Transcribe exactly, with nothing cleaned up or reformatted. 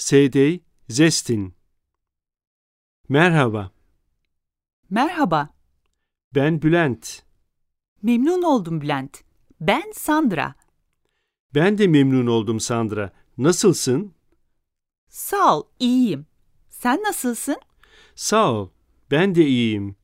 Sedej zestin. Merhaba, Merhaba, ben Bülent. memnun oldum Bülent. Ben Sandra. Ben de memnun oldum Sandra. Nasılsın? Sağ ol, iyiyim. Sen nasılsın? Sağ ol, ben de iyiyim.